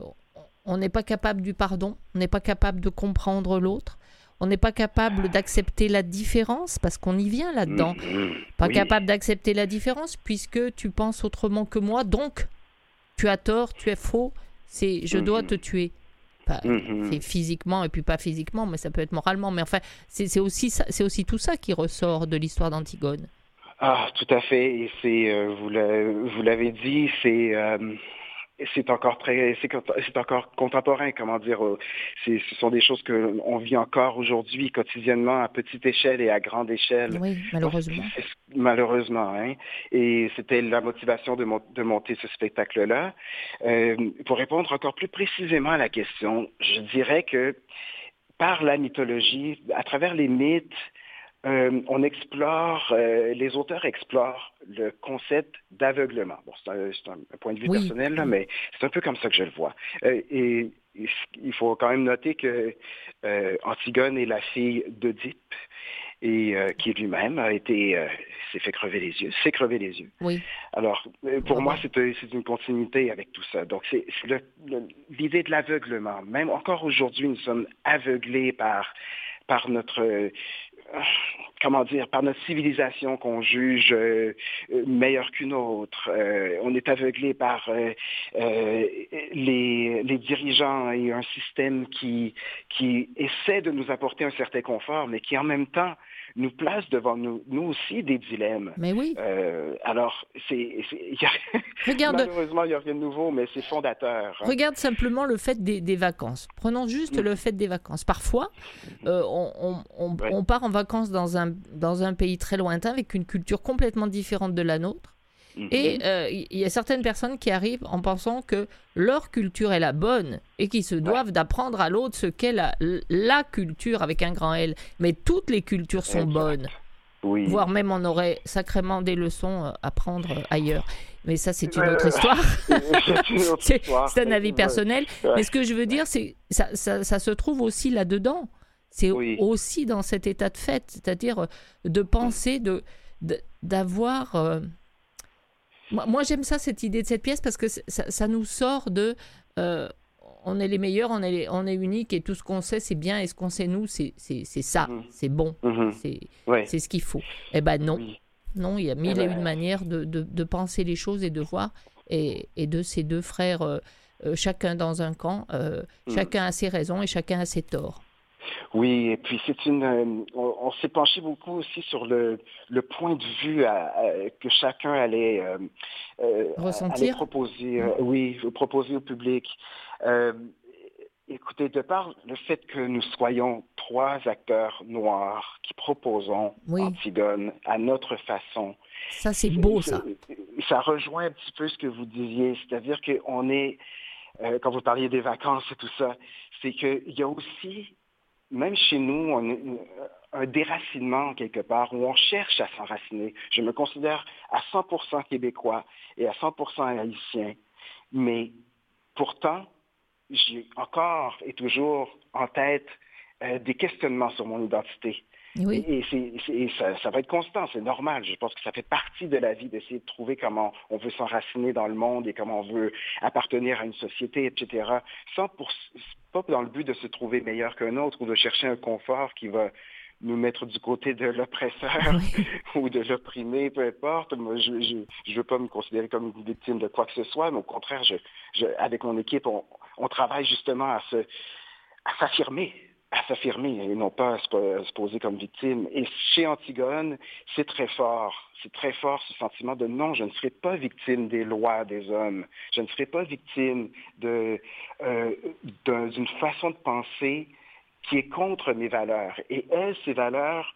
qu'on n'est pas capable du pardon, on n'est pas capable de comprendre l'autre. On n'est pas capable d'accepter la différence, parce qu'on y vient là-dedans. Mmh, pas oui. capable d'accepter la différence, puisque tu penses autrement que moi, donc tu as tort, tu es faux, c'est je mmh. dois te tuer. Pas, mmh. C'est physiquement, et puis pas physiquement, mais ça peut être moralement. Mais enfin, c'est, c'est, aussi, ça, c'est aussi tout ça qui ressort de l'histoire d'Antigone. Ah, tout à fait. Et c'est, euh, vous, l'avez, vous l'avez dit, c'est... Euh... C'est encore très, c'est, c'est encore contemporain, comment dire. C'est, ce sont des choses que on vit encore aujourd'hui, quotidiennement, à petite échelle et à grande échelle. Oui, malheureusement. Donc, malheureusement, hein. Et c'était la motivation de, mon, de monter ce spectacle-là. Euh, pour répondre encore plus précisément à la question, je dirais que par la mythologie, à travers les mythes, Euh, on explore, euh, les auteurs explorent le concept d'aveuglement. Bon, c'est un, c'est un point de vue oui. personnel, là, mais c'est un peu comme ça que je le vois. Euh, et, et il faut quand même noter que euh, Antigone est la fille d'Œdipe, et euh, qui lui-même a été, euh, s'est fait crever les yeux, s'est crevé les yeux. Oui. Alors, euh, pour moi, c'est, c'est une continuité avec tout ça. Donc, c'est, c'est le, le, l'idée de l'aveuglement. Même encore aujourd'hui, nous sommes aveuglés par, par notre... Euh, comment dire, par notre civilisation qu'on juge euh, meilleure qu'une autre. Euh, on est aveuglé par euh, euh, les, les dirigeants et un système qui, qui essaie de nous apporter un certain confort, mais qui en même temps nous place devant nous, nous aussi des dilemmes. Mais oui. Euh, alors, c'est, c'est, y a, Regarde, malheureusement, il n'y a rien de nouveau, mais c'est fondateur. Hein. Regarde simplement le fait des, des vacances. Prenons juste mmh. le fait des vacances. Parfois, euh, on, on, on, ouais. on part en vacances dans un, dans un pays très lointain avec une culture complètement différente de la nôtre. Mmh. Et il euh, y a certaines personnes qui arrivent en pensant que leur culture est la bonne et qui se doivent ouais. d'apprendre à l'autre ce qu'est la, la culture avec un grand L. Mais toutes les cultures sont exact. bonnes. Oui. Voire même on aurait sacrément des leçons à prendre ailleurs. Mais ça, c'est une Euh, autre histoire. c'est une autre c'est, histoire. c'est un avis personnel. Ouais. Mais ce que je veux dire, c'est ça, ça, ça se trouve aussi là-dedans. C'est Oui. aussi dans cet état de fait, c'est-à-dire de penser, de, de d'avoir. Euh... Moi, moi, j'aime ça, cette idée de cette pièce, parce que ça, ça nous sort de. Euh, on est les meilleurs, on est, les, on est unique, et tout ce qu'on sait, c'est bien, et ce qu'on sait, nous, c'est, c'est, c'est ça, Mhm. c'est bon, Mhm. c'est, Ouais. c'est ce qu'il faut. Eh ben non. Oui. Non, il y a mille Eh et ben- une manières de, de, de penser les choses et de voir. Et, et de ces deux frères, euh, euh, chacun dans un camp, euh, Mm. chacun a ses raisons et chacun a ses torts. Oui, et puis c'est une. euh, on, on s'est penché beaucoup aussi sur le, le point de vue à- à- que chacun allait, euh, euh, Ressentir. allait proposer, euh, oui, proposer au public. Euh, écoutez, de par le fait que nous soyons trois acteurs noirs qui proposons Oui. Antigone à notre façon, Ça, c'est beau, ça. ça rejoint un petit peu ce que vous disiez, c'est-à-dire qu'on est, euh, quand vous parliez des vacances et tout ça, c'est qu'il y a aussi, même chez nous, on est, un déracinement quelque part, où on cherche à s'enraciner. Je me considère à cent pour cent québécois et à cent pour cent haïtien, mais pourtant, j'ai encore et toujours en tête euh, des questionnements sur mon identité. Oui. Et, et c'est, c'est- et ça, ça va être constant, c'est normal. Je pense que ça fait partie de la vie d'essayer de trouver comment on veut s'enraciner dans le monde et comment on veut appartenir à une société, et cetera. Sans pour, pas dans le but de se trouver meilleur qu'un autre ou de chercher un confort qui va nous mettre du côté de l'oppresseur ou de l'opprimé, peu importe. Moi, je ne veux pas me considérer comme une victime de quoi que ce soit, mais au contraire, je, je, avec mon équipe, on, on travaille justement à se, à s'affirmer, à s'affirmer et non pas à se, à se poser comme victime. Et chez Antigone, c'est très fort. C'est très fort ce sentiment de non, je ne serai pas victime des lois des hommes. Je ne serai pas victime de, euh, d'un, d'une façon de penser qui est contre mes valeurs. Et elles, ces valeurs,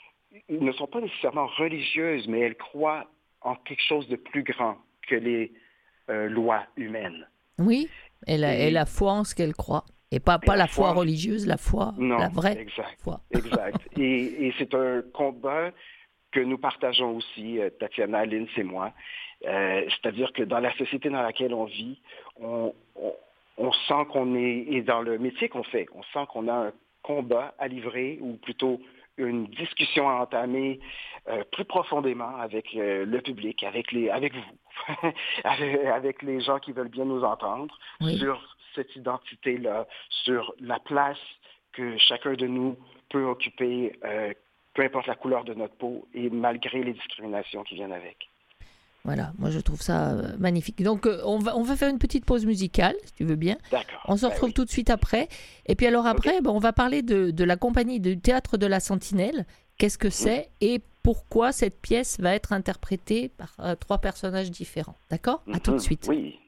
ne sont pas nécessairement religieuses, mais elles croient en quelque chose de plus grand que les euh, lois humaines. Oui, elle a, Et- elle a foi en ce qu'elle croit. Et pas, pas Et la, la foi foi. religieuse, la foi, Non, la vraie exact, foi. exact. Et, et c'est un combat que nous partageons aussi, euh, Tatiana, Lynn, c'est moi. Euh, c'est-à-dire que dans la société dans laquelle on vit, on, on, on sent qu'on est, et dans le métier qu'on fait, on sent qu'on a un combat à livrer, ou plutôt une discussion à entamer euh, plus profondément avec euh, le public, avec, les, avec vous, avec, avec les gens qui veulent bien nous entendre, Oui. sur cette identité-là, sur la place que chacun de nous peut occuper, euh, peu importe la couleur de notre peau, et malgré les discriminations qui viennent avec. Voilà, moi je trouve ça euh, magnifique. Donc euh, on, va, on va faire une petite pause musicale, si tu veux bien. D'accord. On se Ben retrouve oui. tout de suite après. Et puis alors après, Ok. ben, on va parler de, de la compagnie du Théâtre de la Sentinelle. Qu'est-ce que c'est et pourquoi cette pièce va être interprétée par euh, trois personnages différents. D'accord ? À tout de Mhm. suite. Oui.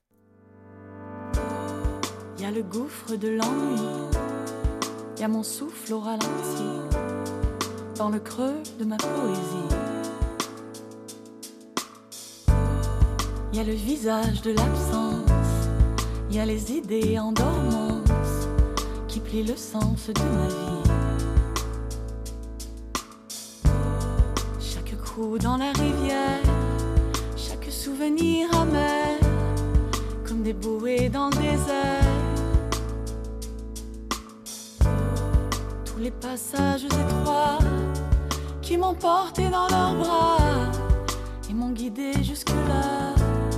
Il y a le gouffre de l'ennui, il y a mon souffle au ralenti, dans le creux de ma poésie. Il y a le visage de l'absence, il y a les idées en dormance qui plient le sens de ma vie. Chaque coup dans la rivière, chaque souvenir amer, comme des bouées dans le désert. Tous les passages étroits qui m'ont porté dans leurs bras et m'ont guidé jusque-là.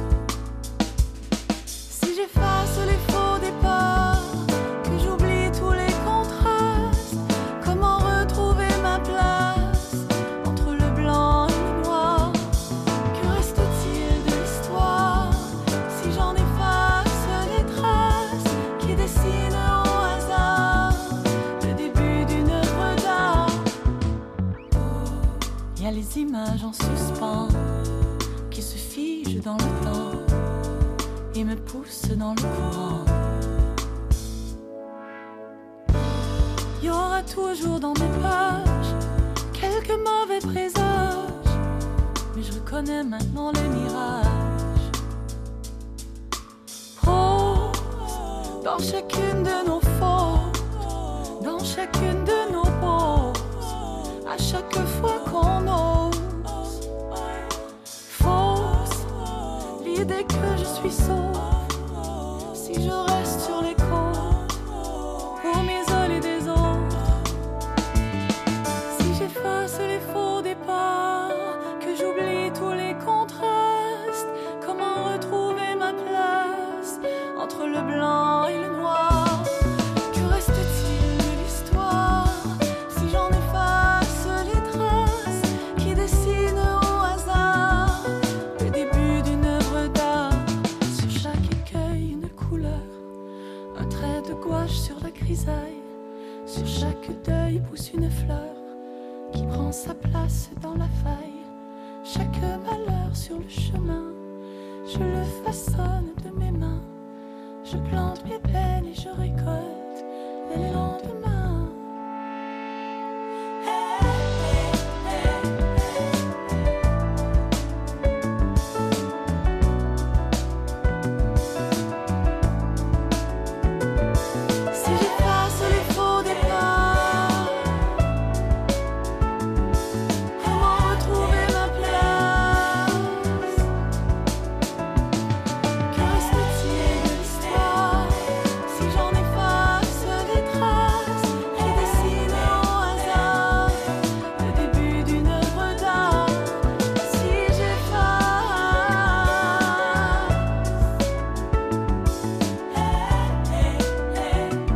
Si j'efface les faux départs, que j'oublie tous les contrastes, comment retrouver ma place entre le blanc et le noir? Que reste-t-il de l'histoire si j'en efface les traces qui dessinent au hasard le début d'une œuvre d'art? Il y a les images en suspens qui se figent dans le temps et me poussent dans le courant. Il y aura toujours dans mes pages quelques mauvais présages, mais je reconnais maintenant les mirages. Prose dans chacune de nos fautes, dans chacune de nos poses, à chaque fois qu'on ose. Fausse je suis sauve si je reste sur les côtes pour m'isoler des autres. Si j'efface les faux départs, que j'oublie tous les contrastes, comment retrouver ma place entre le blanc et le noir? Que reste-t-il de l'histoire si j'en efface les traces qui dessinent au hasard le début d'une œuvre d'art? Sur chaque écueil une couleur, un trait de gouache sur la grisaille. Sur chaque deuil pousse une fleur qui prend sa place dans la faille. Chaque malheur sur le chemin, je le façonne de mes mains. Je plante mes peines et je récolte les lendemains. Hey, hey, hey, Si j'efface les faux départs, comment retrouver ma place? Que reste-t-il de l'histoire si j'en efface les traces qui dessinent au hasard le début d'une œuvre d'art? Si j'efface, hey, hey, hey, hey.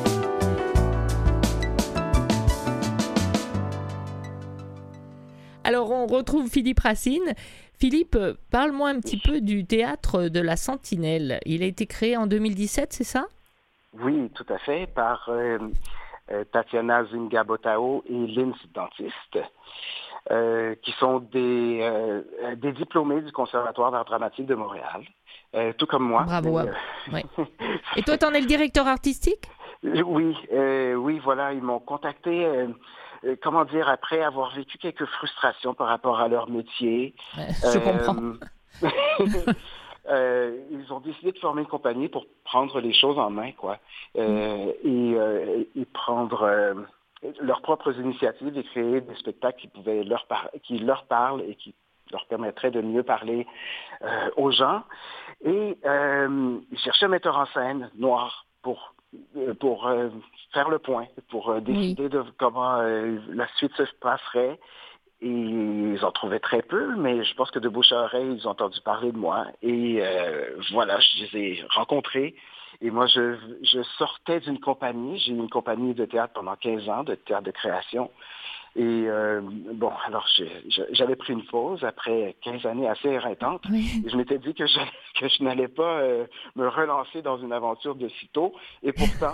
Alors, on retrouve Philippe Racine. Philippe, euh, parle-moi un petit peu du théâtre de la Sentinelle. Il a été créé en deux mille dix-sept, c'est ça? Oui, tout à fait, par euh, euh, Tatiana Zingabotao et Linz Dentiste, euh, qui sont des, euh, des diplômés du Conservatoire d'art dramatique de Montréal, euh, tout comme moi. Bravo. Mais, à- euh, ouais. Et toi, t'en es le directeur artistique? Oui, euh, oui, voilà, ils m'ont contacté, euh, euh, comment dire, après avoir vécu quelques frustrations par rapport à leur métier. Ouais, je comprends. euh, ils ont décidé de former une compagnie pour prendre les choses en main, quoi, euh, et, euh, et prendre euh, leurs propres initiatives et créer des spectacles qui pouvaient leur par- qui leur parlent et qui leur permettraient de mieux parler euh, aux gens. Et euh, ils cherchaient un metteur en scène noir pour pour euh, faire le point, pour euh, décider Oui. de comment euh, la suite se passerait. Et ils en trouvaient très peu, mais je pense que de bouche à oreille, ils ont entendu parler de moi. Et euh, voilà, je les ai rencontrés. Et moi, je, je sortais d'une compagnie. J'ai eu une compagnie de théâtre pendant quinze ans, de théâtre de création. Et euh, bon, alors j'ai- j'ai- j'avais pris une pause après quinze années assez éreintantes. Oui. Et je m'étais dit que je, que je n'allais pas euh, me relancer dans une aventure de sitôt. Et pourtant...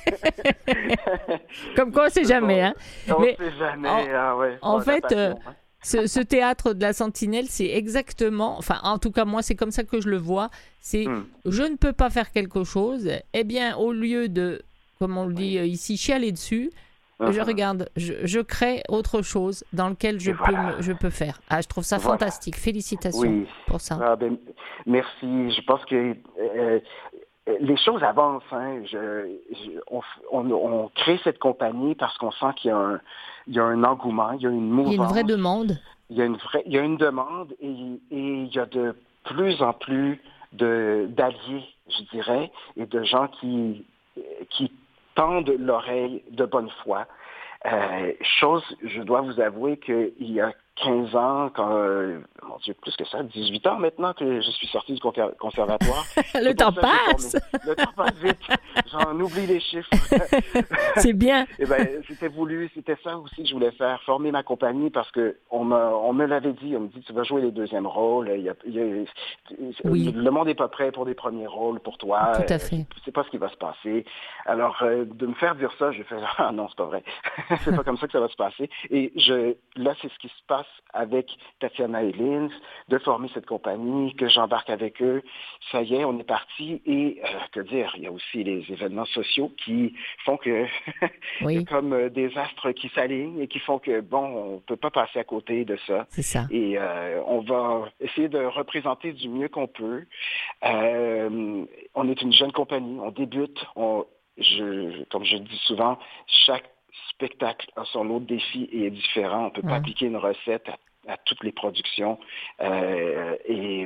Comme quoi, on sait jamais, hein. On Mais sait jamais, en- ah ouais. En Oh, la fait, passion, euh, hein. ce, ce théâtre de la Sentinelle, c'est exactement, enfin, en tout cas, moi, c'est comme ça que je le vois. C'est, Hmm. je ne peux pas faire quelque chose. Eh bien, au lieu de, comme on le dit euh, ici, chialer dessus, je Uh-huh. regarde, je, je crée autre chose dans lequel je Et peux, voilà. me- je peux faire. Ah, je trouve ça Voilà. fantastique. Félicitations Oui. pour ça. Ah, ben, merci. Je pense que euh, les choses avancent. Hein. Je, je- on, on- on crée cette compagnie parce qu'on sent qu'il y a un, il y a un engouement, il y a une mouvance. Il y a une vraie demande. Il y a une vraie, il y a une demande et, et il y a de plus en plus de, d'alliés, je dirais, et de gens qui, qui tendent l'oreille de bonne foi. Euh, chose, je dois vous avouer qu'il y a quinze ans, quand, euh, mon Dieu, plus que ça, dix-huit ans maintenant que je suis sorti du conser- conservatoire. Le C'est pour temps ça que j'ai passe. formé- Le temps passe vite. J'en oublie les chiffres. C'est bien. Eh ben, c'était voulu, c'était ça aussi que je voulais faire, former ma compagnie parce que on me, on me l'avait dit, on me dit tu vas jouer les deuxièmes rôles, il y a, il y a- Oui. le monde n'est pas prêt pour des premiers rôles pour toi, Tout à fait. c'est pas ce qui va se passer. Alors euh, de me faire dire ça, j'ai fait ah non c'est pas vrai, c'est pas comme ça que ça va se passer. Et je, là c'est ce qui se passe avec Tatiana et Linz, de former cette compagnie, que j'embarque avec eux. Ça y est, on est parti et euh, que dire, il y a aussi les événements sociaux qui font que Oui. comme euh, des astres qui s'alignent et qui font que, bon, on peut pas passer à côté de ça. C'est ça. Et euh, on va essayer de représenter du mieux qu'on peut. Euh, on est une jeune compagnie, on débute. On, je, comme je dis souvent, chaque spectacle a son lot de défis et est différent. On ne peut pas Ouais. appliquer une recette à, à toutes les productions. Euh, et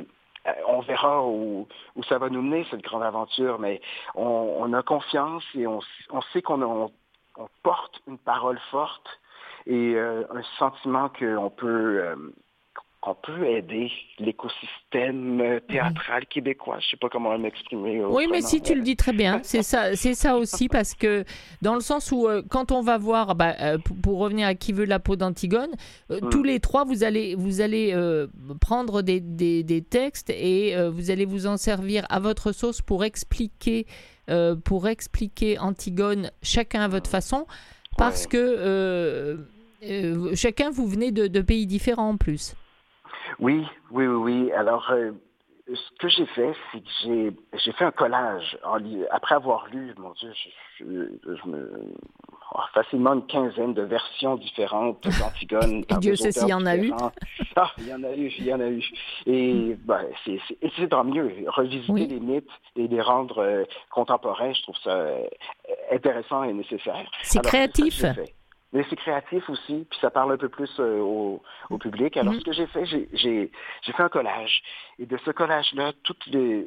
on verra où, où ça va nous mener, cette grande aventure, mais on, on a confiance et on, on sait qu'on a, on, on porte une parole forte et euh, un sentiment qu'on peut, euh, qu'on peut aider l'écosystème théâtral québécois. Je ne sais pas comment m'exprimer. Oui, mais si tu le dis très bien, c'est ça, c'est ça aussi, parce que dans le sens où euh, quand on va voir, bah, euh, pour, pour revenir à Qui veut la peau d'Antigone, euh, mm. tous les trois, vous allez, vous allez euh, prendre des, des, des textes et euh, vous allez vous en servir à votre sauce pour expliquer, euh, pour expliquer Antigone, chacun à votre façon, parce ouais. que euh, euh, chacun, vous venez de, de pays différents en plus. Oui, oui, oui, oui. Alors, euh, ce que j'ai fait, c'est que j'ai, j'ai fait un collage. En, après avoir lu, mon Dieu, je, je, je me, oh, facilement une quinzaine de versions différentes d'Antigone. Et Dieu sait s'il y en a eu. Ah, il y en a eu, il y en a eu. Et ben, c'est, c'est, et c'est tant mieux. Revisiter oui. les mythes et les rendre euh, contemporains, je trouve ça euh, intéressant et nécessaire. C'est Alors, créatif. C'est ça que j'ai fait. Mais c'est créatif aussi, puis ça parle un peu plus euh, au, au public. Alors, mmh. ce que j'ai fait, j'ai, j'ai, j'ai fait un collage. Et de ce collage-là, toutes les,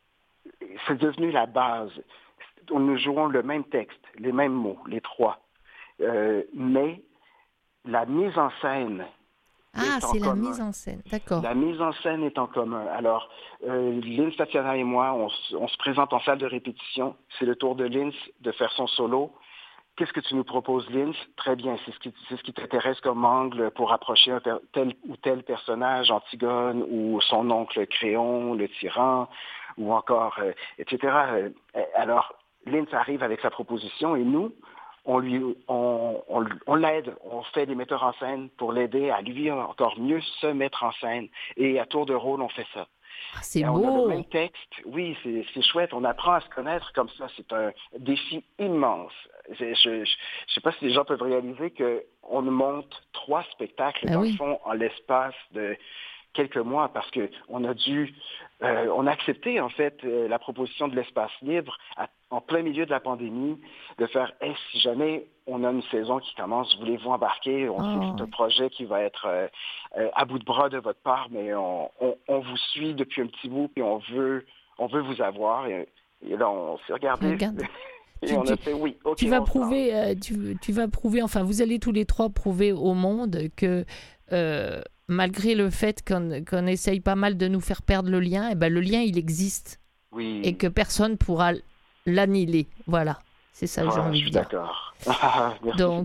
c'est devenu la base. Nous jouons le même texte, les mêmes mots, les trois. Euh, mais la mise en scène Ah, c'est la mise en scène, d'accord. La mise en scène est en commun. Alors, euh, Linz Tatiana et moi, on, on se présente en salle de répétition. C'est le tour de Linz de faire son solo. Qu'est-ce que tu nous proposes, Linz? Très bien, c'est ce qui, c'est ce qui t'intéresse comme angle pour approcher un per, tel ou tel personnage, Antigone, ou son oncle Créon, le tyran, ou encore, euh, et cetera. Alors, Linz arrive avec sa proposition et nous, on lui, on, on, on l'aide, on fait des metteurs en scène pour l'aider à lui encore mieux se mettre en scène. Et à tour de rôle, on fait ça. Ah, c'est et beau. On a le même texte. Oui, c'est, c'est chouette. On apprend à se connaître comme ça. C'est un défi immense. Je ne sais pas si les gens peuvent réaliser qu'on monte trois spectacles, ah, dans oui. le fond, en l'espace de quelques mois, parce qu'on a dû, euh, on a accepté, en fait, euh, la proposition de l'espace libre à, en plein milieu de la pandémie, de faire, hey, si jamais on a une saison qui commence, voulez-vous embarquer? On oh. sait que c'est un projet qui va être euh, euh, à bout de bras de votre part, mais on, on, on vous suit depuis un petit bout, puis on veut, on veut vous avoir. Et, et là, on s'est regardé. Et tu, on a fait oui. Okay, tu vas prouver, euh, tu, tu vas prouver, enfin, vous allez tous les trois prouver au monde que euh, malgré le fait qu'on, qu'on essaye pas mal de nous faire perdre le lien, eh ben, le lien, il existe. Oui. Et que personne pourra l'annihiler. Voilà. C'est ça que voilà, j'ai envie je de dire. D'accord. Ah, merci, donc,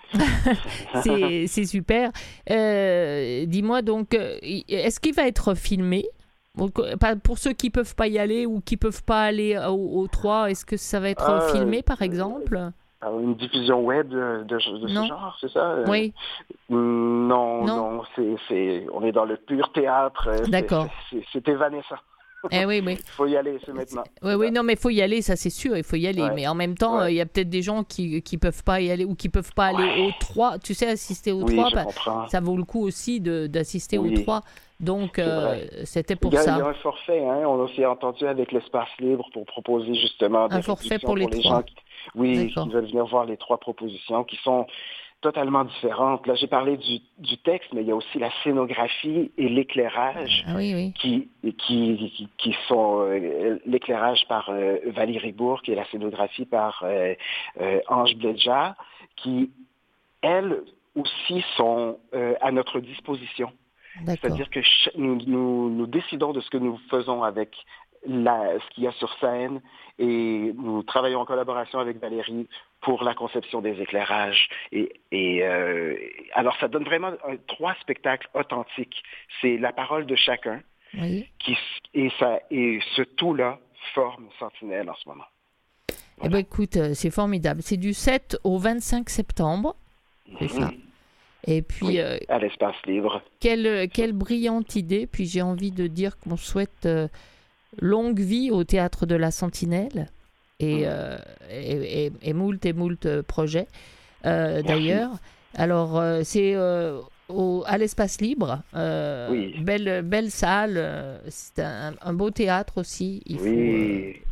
c'est, c'est super. Euh, dis-moi donc, est-ce qu'il va être filmé? Pour ceux qui ne peuvent pas y aller ou qui ne peuvent pas aller au, au trois, est-ce que ça va être euh, filmé, par exemple? Une diffusion web de, de, de ce genre, c'est ça? Oui. Non, non, non c'est, c'est, on est dans le pur théâtre. D'accord. C'est, c'est, c'est évanescent. Eh oui, oui. Il faut y aller, c'est maintenant. C'est... Oui, oui, non, mais il faut y aller, ça c'est sûr, il faut y aller. Ouais. Mais en même temps, il ouais. euh, y a peut-être des gens qui ne peuvent pas y aller ou qui ne peuvent pas aller ouais. au trois. Tu sais, assister au oui, trois, bah, ça vaut le coup aussi de, d'assister oui. au trois. Donc, euh, c'était pour il y a, ça. Il y a un forfait, hein. On s'est entendu avec l'Espace Libre pour proposer justement des un forfait pour, pour les, les trois. gens qui, oui, qui veulent venir voir les trois propositions qui sont totalement différentes. Là, j'ai parlé du, du texte, mais il y a aussi la scénographie et l'éclairage ah, oui, oui. Qui, qui, qui, qui sont euh, l'éclairage par euh, Valérie Bourque et la scénographie par euh, euh, Ange Bledja, qui, elles aussi, sont euh, à notre disposition. D'accord. C'est-à-dire que ch- nous, nous, nous décidons de ce que nous faisons avec la, ce qu'il y a sur scène et nous travaillons en collaboration avec Valérie pour la conception des éclairages. Et, et euh, alors, ça donne vraiment un, trois spectacles authentiques. C'est la parole de chacun oui. qui, et, ça, et ce tout-là forme Sentinelle en ce moment. Voilà. Eh bien, écoute, c'est formidable. C'est du sept au vingt-cinq septembre. C'est mmh. ça. Et puis, oui, euh, à l'espace libre. Quelle, quelle brillante idée. Puis j'ai envie de dire qu'on souhaite euh, longue vie au Théâtre de la Sentinelle et, mmh. euh, et, et, et moult et moult projets euh, d'ailleurs. Alors, euh, c'est euh, au, à l'espace libre. Euh, oui. Belle, belle salle. C'est un, un beau théâtre aussi. Il, oui. faut, euh,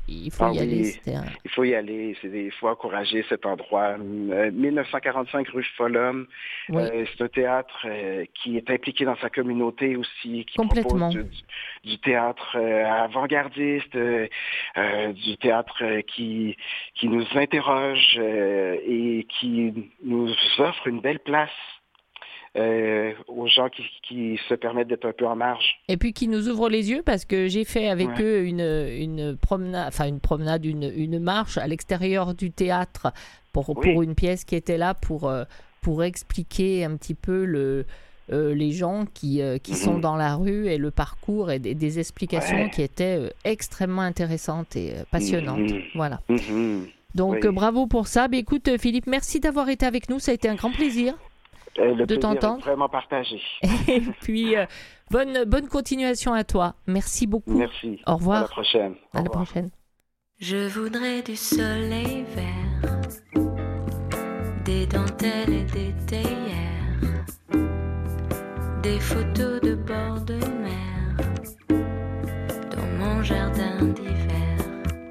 il faut Ah y oui, aller. C'était un... Il faut y aller, c'est des- il faut encourager cet endroit. Euh, mille neuf cent quarante-cinq rue Follum, Oui. euh, c'est un théâtre euh, qui est impliqué dans sa communauté aussi, qui Complètement. propose du, du théâtre euh, avant-gardiste, euh, euh, du théâtre euh, qui, qui nous interroge euh, et qui nous offre une belle place. Euh, aux gens qui, qui se permettent d'être un peu en marge. Et puis qui nous ouvre les yeux parce que j'ai fait avec Ouais. eux une, une promenade, enfin une promenade, une, une marche à l'extérieur du théâtre pour, Oui. pour une pièce qui était là pour, euh, pour expliquer un petit peu le, euh, les gens qui, euh, qui Mhm. sont dans la rue et le parcours et des, des explications Ouais. qui étaient euh, extrêmement intéressantes et euh, passionnantes. Mhm. Voilà. Mhm. Donc Oui. euh, bravo pour ça. Ben, écoute euh, Philippe, merci d'avoir été avec nous. Ça a été un grand plaisir. Euh, le De plaisir t'entendre. est vraiment partagé. Et puis euh, bonne, bonne continuation à toi. Merci beaucoup. Merci. Au revoir. À la prochaine. Au À la revoir. prochaine. Je voudrais du soleil vert, des dentelles et des théières, des photos de bord de mer dans mon jardin d'hiver.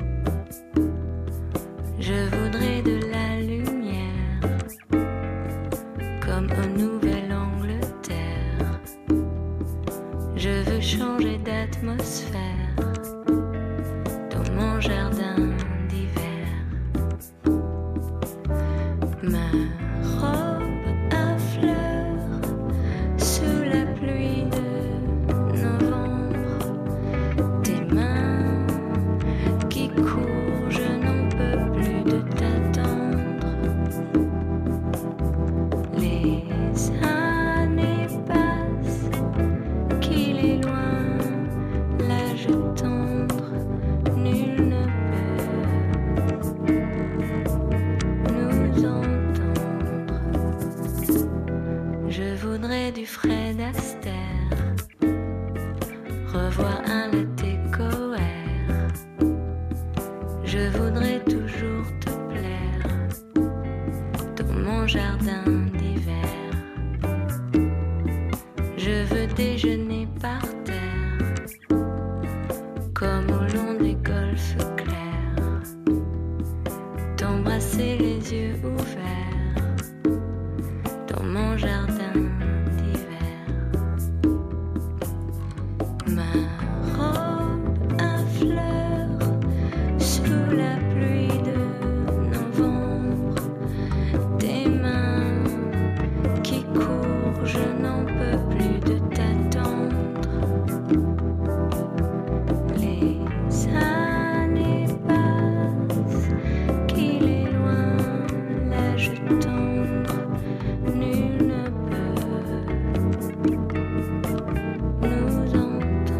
Je voudrais de la lumière comme au Nouvelle-Angleterre. Je veux changer d'atmosphère dans mon jardin d'hiver. Ma robe à fleurs sous la pluie de novembre. Tes mains qui courent, je n'en peux plus de t'attendre. Les années passent, qu'il est loin l'âge tendre. Nul ne peut nous entendre. Je voudrais du Fred Astaire, revoir un latte coère. Je voudrais toujours te plaire dans mon jardin d'hiver. Je veux déjeuner par terre comme au long des golfes clairs, t'embrasser les yeux ouverts dans mon jardin d'hiver. Ma robe à fleurs sous la pluie de novembre. Tes mains qui courent, je n'en peux plus de t'attendre. Les années passent, qu'il est loin l'âge tendre. Nul ne peut nous entendre.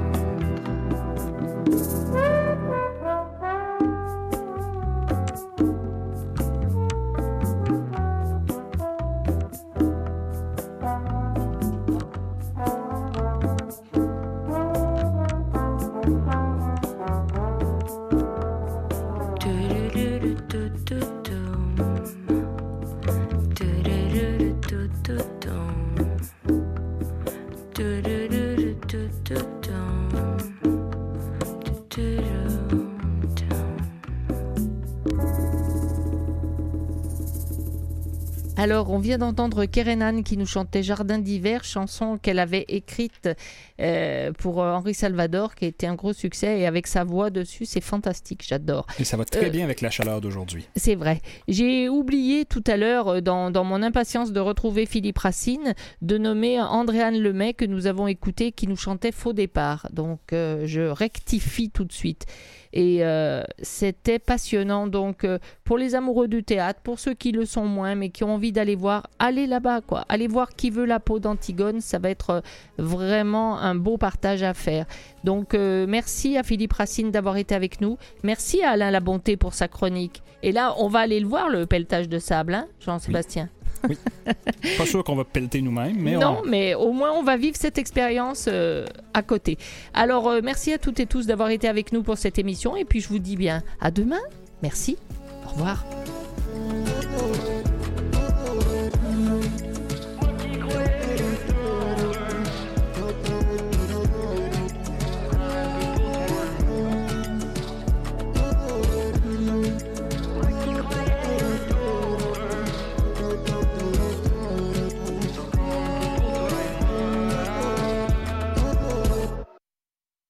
Alors, on vient d'entendre Kerenan qui nous chantait Jardin d'hiver, chanson qu'elle avait écrite euh, pour euh, Henri Salvador, qui a été un gros succès, et avec sa voix dessus, c'est fantastique, j'adore. Et ça va très Euh, bien avec la chaleur d'aujourd'hui. C'est vrai. J'ai oublié tout à l'heure, euh, dans, dans mon impatience de retrouver Philippe Racine, de nommer Andréane Lemay, que nous avons écouté, qui nous chantait Faux départ. Donc, euh, je rectifie tout de suite. Et euh, c'était passionnant. Donc, euh, pour les amoureux du théâtre, pour ceux qui le sont moins, mais qui ont envie d'aller voir, allez là-bas, quoi. Allez voir Qui veut la peau d'Antigone. Ça va être euh, vraiment un beau partage à faire. Donc, euh, merci à Philippe Racine d'avoir été avec nous. Merci à Alain Labonté pour sa chronique. Et là, on va aller le voir, le pelletage de sable, hein, Jean-Sébastien. Oui. Pas sûr qu'on va pelleter nous-mêmes, mais non, on... mais au moins on va vivre cette expérience euh, à côté. Alors, euh, merci à toutes et tous d'avoir été avec nous pour cette émission. Et puis, je vous dis bien à demain. Merci. Au revoir.